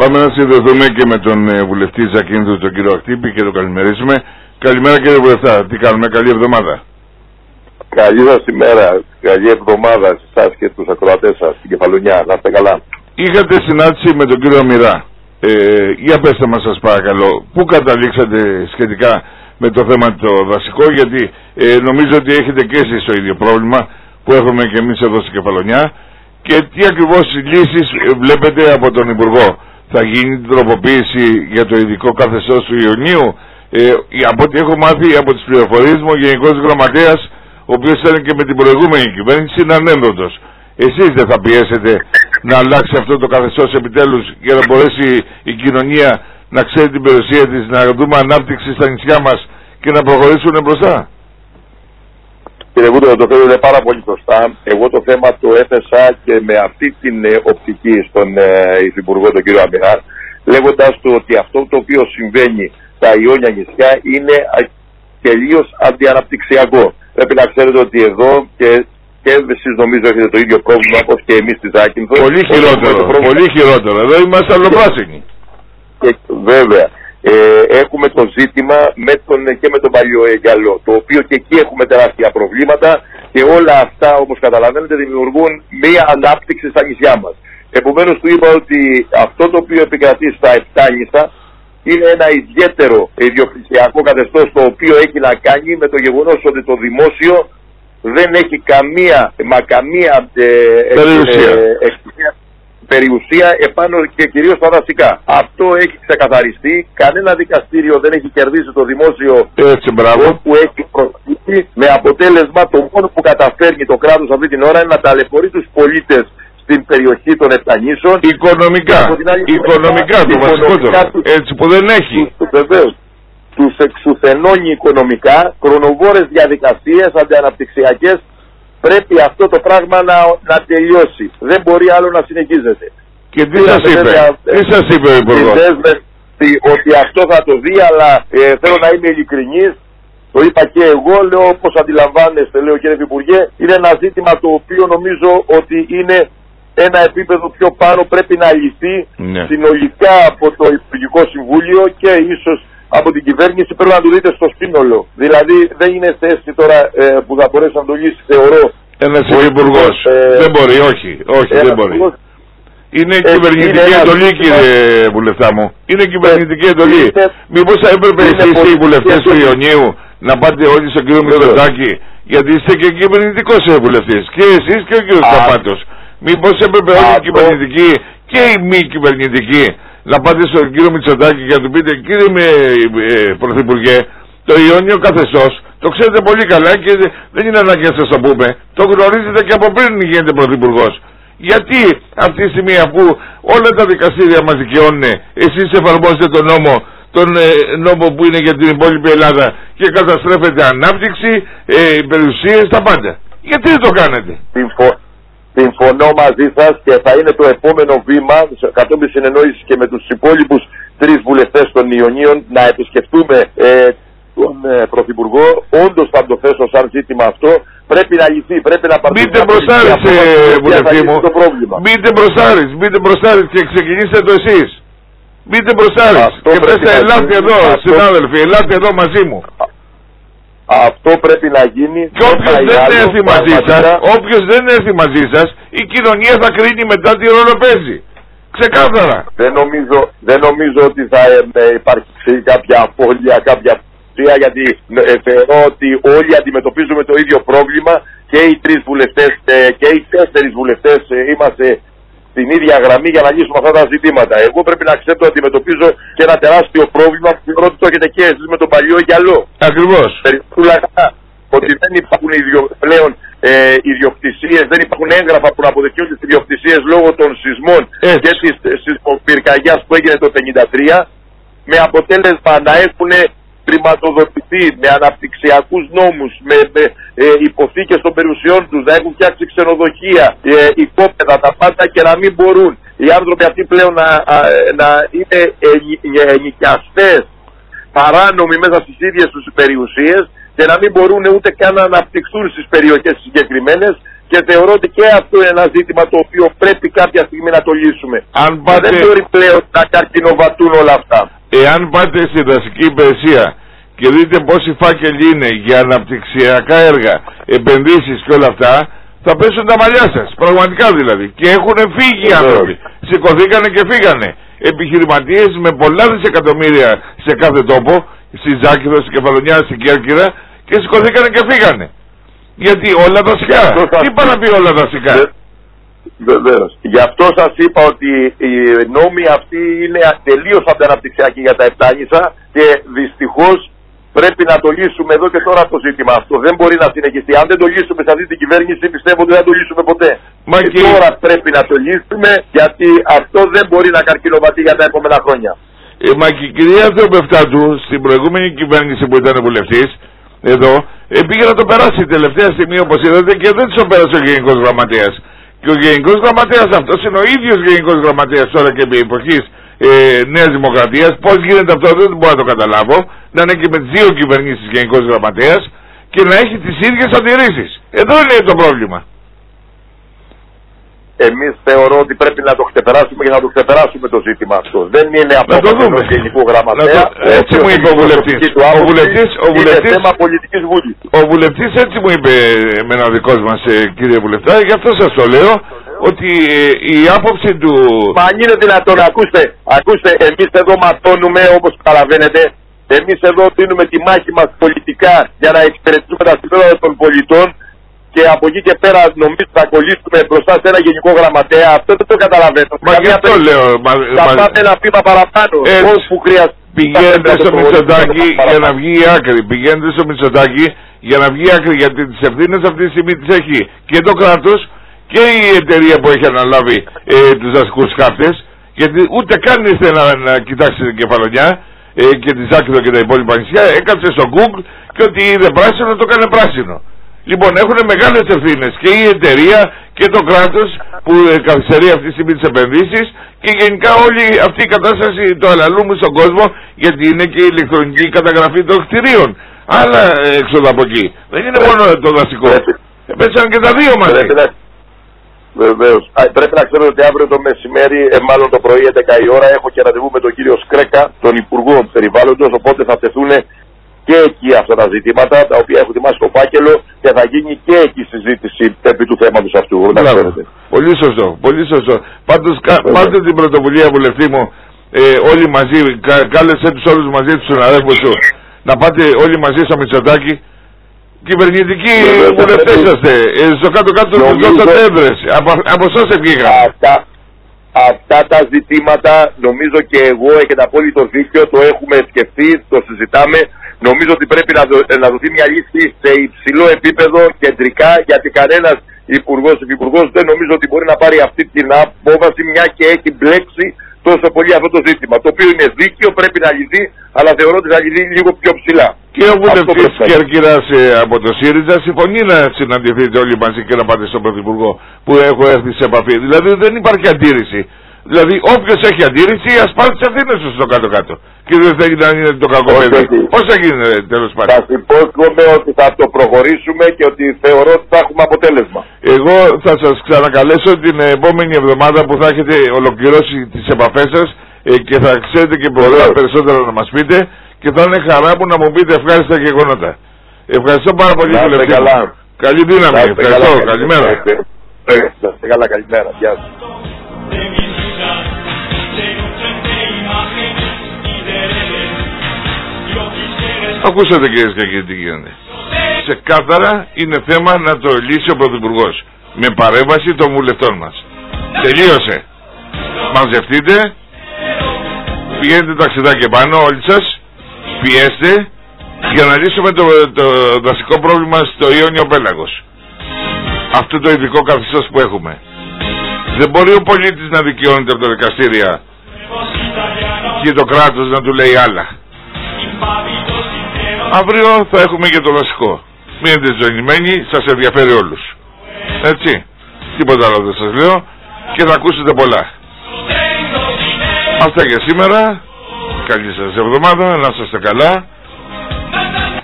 Πάμε να συνδεθούμε και με τον βουλευτή Ζακίνθου, τον κύριο Αχτύπη, και τον καλημερίσουμε. Καλημέρα κύριε βουλευτά, τι κάνουμε, καλή εβδομάδα. Καλή σας ημέρα, καλή εβδομάδα σε εσάς και τους ακροατές σας στην Κεφαλονιά, να είστε καλά. Είχατε συνάντηση με τον κύριο Μοιρά. Για πέστε μας σας παρακαλώ, πού καταλήξατε σχετικά με το θέμα το δασικό, γιατί νομίζω ότι έχετε και εσείς το ίδιο πρόβλημα που έχουμε και εμείς εδώ στην Κεφαλονιά, και τι ακριβώς λύσεις βλέπετε από τον Υπουργό. Θα γίνει την τροποποίηση για το ειδικό καθεστώς του Ιωνίου? Από ό,τι έχω μάθει από τις πληροφορίες μου, ο Γενικός Γραμματέας, ο οποίος ήταν και με την προηγούμενη κυβέρνηση, είναι ανένδοτος. Εσείς δεν θα πιέσετε να αλλάξει αυτό το καθεστώς επιτέλους, για να μπορέσει η κοινωνία να ξέρει την περιουσία της, να δούμε ανάπτυξη στα νησιά μας και να προχωρήσουν μπροστά? Κύριε Βούτο, το θέμα είναι πάρα πολύ σωστά. Εγώ το θέμα το έθεσα και με αυτή την οπτική στον Υφυπουργό, τον κύριο Αμυρά, λέγοντας του ότι αυτό το οποίο συμβαίνει στα Ιόνια νησιά είναι τελείως αντιαναπτυξιακό. Πρέπει να ξέρετε ότι εδώ και εσείς νομίζω έχετε το ίδιο πρόβλημα όπως και εμείς στη Ζάκυνθο. Πολύ χειρότερο, πολύ χειρότερο. Εδώ είμαστε αλλοπράσινοι. Βέβαια. Έχουμε το ζήτημα και με τον Παλιοεγγαλό, το οποίο και εκεί έχουμε τεράστια προβλήματα, και όλα αυτά, όπως καταλαβαίνετε, δημιουργούν μία ανάπτυξη στα νησιά μας. Επομένως του είπα ότι αυτό το οποίο επικρατεί στα 7 νησιά είναι ένα ιδιαίτερο ιδιοκτησιακό καθεστώς, το οποίο έχει να κάνει με το γεγονός ότι το δημόσιο δεν έχει καμία περιουσία επάνω και κυρίως στα δασικά. Αυτό έχει ξεκαθαριστεί. Κανένα δικαστήριο δεν έχει κερδίσει το δημόσιο που έχει προσφύγει, με αποτέλεσμα το μόνο που καταφέρνει το κράτος αυτή την ώρα είναι να ταλαιπωρεί τους πολίτες στην περιοχή των Επτανήσων. Οικονομικά το βασικότερο. Έτσι που δεν έχει. Βεβαίως. Τους εξουθενώνει οικονομικά, χρονοβόρες διαδικασίες αντιαναπτυξιακές. Πρέπει αυτό το πράγμα να τελειώσει. Δεν μπορεί άλλο να συνεχίζεται. Και τι σας είπε ο Υπουργός? Ότι αυτό θα το δει, αλλά θέλω να είμαι ειλικρινής. Το είπα και εγώ, λέω, όπως αντιλαμβάνεστε, λέω κύριε Υπουργέ, είναι ένα ζήτημα το οποίο νομίζω ότι είναι ένα επίπεδο πιο πάνω, πρέπει να λυθεί συνολικά από το Υπουργικό Συμβούλιο και ίσως από την κυβέρνηση. Πρέπει να το δείτε στο σύνολο. Δηλαδή δεν είναι θέση τώρα που θα μπορέσει να το λύσει, θεωρώ, ένας υπουργός. Δεν μπορεί, όχι δεν μπορεί. Είναι κυβερνητική εντολή, κύριε βουλευτά μου. Είναι κυβερνητική εντολή. Μήπως θα έπρεπε εσείς οι βουλευτές του Ιωνίου να πάτε όλοι στον κύριο Μητσοτάκη, γιατί είστε και κυβερνητικός βουλευτής, και εσείς και ο κύριος Καπάτος. Μήπως έπρεπε όλοι οι κυβερνητικοί και οι μη κυβερνητικοί να πάτε στον κύριο Μητσοτάκη και να του πείτε, κύριε Πρωθυπουργέ, το Ιόνιο καθεστώς το ξέρετε πολύ καλά και δεν είναι ανάγκη να σας το πούμε. Το γνωρίζετε και από πριν γίνετε πρωθυπουργός. Γιατί αυτή τη στιγμή, αφού όλα τα δικαστήρια μας δικαιώνουν, εσείς εφαρμόζετε τον νόμο που είναι για την υπόλοιπη Ελλάδα και καταστρέφετε ανάπτυξη, περιουσίες, τα πάντα? Γιατί δεν το κάνετε? Συμφωνώ μαζί σας, και θα είναι το επόμενο βήμα, κατόπιν συνεννόηση και με τους υπόλοιπους 3 βουλευτές των Ιωνίων, να επισκεφτούμε τον Πρωθυπουργό. Όντως θα το θέσω σαν ζήτημα αυτό. Πρέπει να λυθεί, πρέπει να παρουσιάσει. Μπείτε μπροστάρις, βουλευτή μου. Μπείτε μπροστάρις και ξεκινήστε το εσείς. Μπείτε μπροστάρις και πέστε, ελάτε εδώ, συνάδελφοι, ελάτε εδώ μαζί μου. Αυτό πρέπει να γίνει. Και όποιος δεν έρθει μαζί σας, η κοινωνία θα κρίνει μετά τι ρόλο παίζει. Ξεκάθαρα. Δεν νομίζω ότι θα υπάρξει κάποια απώλεια, κάποια απουσία, γιατί θεωρώ ότι όλοι αντιμετωπίζουμε το ίδιο πρόβλημα, και οι 3 βουλευτές και οι 4 βουλευτές είμαστε στην ίδια γραμμή για να λύσουμε αυτά τα ζητήματα. Εγώ πρέπει να ξέρω ότι αντιμετωπίζω και ένα τεράστιο πρόβλημα που θεωρώ ότι το έχετε και εσείς με τον Παλιοεγγαλό. Ακριβώς. Ότι δεν υπάρχουν πλέον ιδιοκτησίες, δεν υπάρχουν έγγραφα που να αποδεικνύουν τις ιδιοκτησίες λόγω των σεισμών και της σεισμοπυρκαγιάς που έγινε το 1953, με αποτέλεσμα να έχουν χρηματοδοτηθεί με αναπτυξιακούς νόμους, με υποθήκες των περιουσιών τους, να έχουν φτιάξει ξενοδοχεία, οικόπεδα, τα πάντα, και να μην μπορούν οι άνθρωποι αυτοί πλέον να είναι ενοικιαστές παράνομοι μέσα στις ίδιες τους περιουσίες, και να μην μπορούν ούτε καν να αναπτυχθούν στις περιοχές συγκεκριμένες, Και θεωρώ ότι και αυτό είναι ένα ζήτημα το οποίο πρέπει κάποια στιγμή να το λύσουμε. Δεν μπορεί πλέον να καρκινοβατούν όλα αυτά. Εάν πάτε στη δασική υπηρεσία και δείτε πόσοι φάκελοι είναι για αναπτυξιακά έργα, επενδύσεις και όλα αυτά, θα πέσουν τα μαλλιά σας. Πραγματικά δηλαδή. Και έχουν φύγει οι άνθρωποι. Σηκωθήκανε και φύγανε. Επιχειρηματίες με πολλά δισεκατομμύρια σε κάθε τόπο, στη Ζάκηδο, στη Κεφαλονιά, στην Κέρκυρα, και σηκωθήκανε και φύγανε. Γιατί όλα δασικά. Τι είπα να πει όλα δασικά. Βεβαίως. Γι' αυτό σας είπα ότι οι νόμοι αυτοί είναι τελείως ανταναπτυξιακοί για τα Επτάνησα και δυστυχώς πρέπει να το λύσουμε εδώ και τώρα το ζήτημα αυτό. Δεν μπορεί να συνεχιστεί. Αν δεν το λύσουμε σε αυτή την κυβέρνηση, πιστεύω ότι δεν θα το λύσουμε ποτέ. Και τώρα πρέπει να το λύσουμε, γιατί αυτό δεν μπορεί να καρκινοβατεί για τα επόμενα χρόνια. Μα και η κυρία Θεοπεφτάτου στην προηγούμενη κυβέρνηση που ήταν βουλευτής εδώ, πήγε να το περάσει τελευταία στιγμή, όπως είδατε, και δεν το πέρασε ο Γενικός Γραμματέας. Και ο Γενικός Γραμματέας αυτός είναι ο ίδιος Γενικός Γραμματέας τώρα και επί εποχής Νέας Δημοκρατίας. Πώς γίνεται αυτό δεν μπορώ να το καταλάβω. Να είναι και με τις δύο κυβερνήσεις Γενικός Γραμματέας και να έχει τις ίδιες αντιρρήσεις. Εδώ είναι το πρόβλημα. Εμείς θεωρώ ότι πρέπει να το ξεπεράσουμε και να το ξεπεράσουμε το ζήτημα αυτό. Δεν είναι απόφαση του Γενικού Γραμματέα. Έτσι μου είπε ο βουλευτής. Είναι θέμα πολιτικής βούλης. Ο βουλευτής έτσι μου είπε εμένα ο δικός μας, κύριε βουλευτά. Γι' αυτό σας το λέω, ότι η άποψη του... Μα αν είναι δυνατόν, ακούστε, εμείς εδώ ματώνουμε, όπως καταλαβαίνετε. Εμείς εδώ δίνουμε τη μάχη μας πολιτικά για να εξυπηρετήσουμε τα συμφέροντα των πολιτών. Και από εκεί και πέρα νομίζω θα κολλήσουμε μπροστά σε ένα Γενικό Γραμματέα. Αυτό δεν το καταλαβαίνω. Μα γι' αυτό λέω. Θα πάμε ένα βήμα παραπάνω. Όπου χρειάζεται. Πηγαίνετε στο Μητσοτάκη για να βγει η άκρη. Πηγαίνετε στο Μητσοτάκη για να βγει η άκρη. Γιατί τις ευθύνες αυτή τη στιγμή τις έχει και το κράτος και η εταιρεία που έχει αναλάβει τους δασικούς χάρτες. Γιατί ούτε καν ήρθε να κοιτάξει την Κεφαλονιά και τη Ζάκηδο και τα υπόλοιπα νησιά. Έκατσε στο Google και ότι είδε πράσινο το έκανε πράσινο. Λοιπόν, έχουν μεγάλες ευθύνες και η εταιρεία και το κράτος που καθυστερεί αυτή τη στιγμή τις επενδύσεις και γενικά όλη αυτή η κατάσταση το αλαλούμε στον κόσμο, γιατί είναι και η ηλεκτρονική καταγραφή των κτηρίων. Άλλα έξοδα από εκεί. Δεν είναι μόνο το δασικό. Πέσαν και τα δύο μαζί. Βεβαίως. Πρέπει να ξέρετε ότι αύριο το μεσημέρι, μάλλον το πρωί 11 η ώρα, έχω και ραντεβού με τον κύριο Σκρέκα, τον Υπουργό Περιβάλλοντος, οπότε θα τεθούν και εκεί αυτά τα ζητήματα, τα οποία έχω ετοιμάσει στο φάκελο και θα γίνει και εκεί συζήτηση επί του θέματος αυτού. Πολύ σωστό, πολύ σωστό. Πάντως πάρτε την πρωτοβουλία, βουλευτή μου, όλοι μαζί, κάλεσε τους όλους μαζί τους συναδέλφους σου, να πάτε όλοι μαζί στο Μητσοτάκη. Κυβερνητικοί βουλευτές είσαστε, στο κάτω-κάτω τους δώσατε έδρες, από εσάς βγήκαν. Αυτά τα ζητήματα νομίζω και εγώ έχετε απόλυτο δίκιο, το έχουμε σκεφτεί, το συζητάμε. Νομίζω ότι πρέπει να δοθεί μια λύση σε υψηλό επίπεδο κεντρικά, γιατί κανένας υπουργός δεν νομίζω ότι μπορεί να πάρει αυτή την απόφαση, μια και έχει μπλέξει τόσο πολύ αυτό το ζήτημα. Το οποίο είναι δίκαιο, πρέπει να λυθεί, αλλά θεωρώ ότι θα λυθεί λίγο πιο ψηλά. Και ο βουλευτής Κέρκυρας από το ΣΥΡΙΖΑ συμφωνεί να συναντηθείτε όλοι μαζί και να πάτε στον Πρωθυπουργό που έχω έρθει σε επαφή. Δηλαδή δεν υπάρχει αντίρρηση. Δηλαδή όποιος έχει αντίρρηση ας πάρει τις ευθύνες του στο κάτω-κάτω. Και δεν θέλει να είναι το κακό παιδί. Πώς θα γίνει τέλος πάντων. Θα υπόσχομαι ότι θα το προχωρήσουμε και ότι θεωρώ ότι θα έχουμε αποτέλεσμα. Εγώ θα σας ξανακαλέσω την επόμενη εβδομάδα που θα έχετε ολοκληρώσει τις επαφές σας και θα ξέρετε και πολλά περισσότερα να μας πείτε και θα είναι χαρά μου να μου πείτε ευχάριστα γεγονότα. Ευχαριστώ πάρα πολύ βουλευτή. Καλή δύναμη. Ευχαριστώ. Καλημέρα. Καλά, καλημέρα. Γεια σας. Ακούσατε κυρίες και κύριοι τι γίνεται. Ξεκάθαρα είναι θέμα να το λύσει ο Πρωθυπουργός με παρέμβαση των βουλευτών μας. Τελείωσε. Μαζευτείτε, πηγαίνετε ταξιδάκι πάνω όλοι σας, πιέστε για να λύσουμε το δασικό πρόβλημα στο Ιόνιο Πέλαγος. Αυτό το ειδικό καθεστώς που έχουμε. Δεν μπορεί ο πολίτης να δικαιώνεται από τα δικαστήρια και το κράτος να του λέει άλλα. Αύριο θα έχουμε και το δασικό. Μείνετε ζωηνημένοι, σας ενδιαφέρει όλους. Έτσι. Τίποτα άλλο δεν σας λέω και θα ακούσετε πολλά. Αυτά για σήμερα. Καλή σας εβδομάδα, να είστε καλά.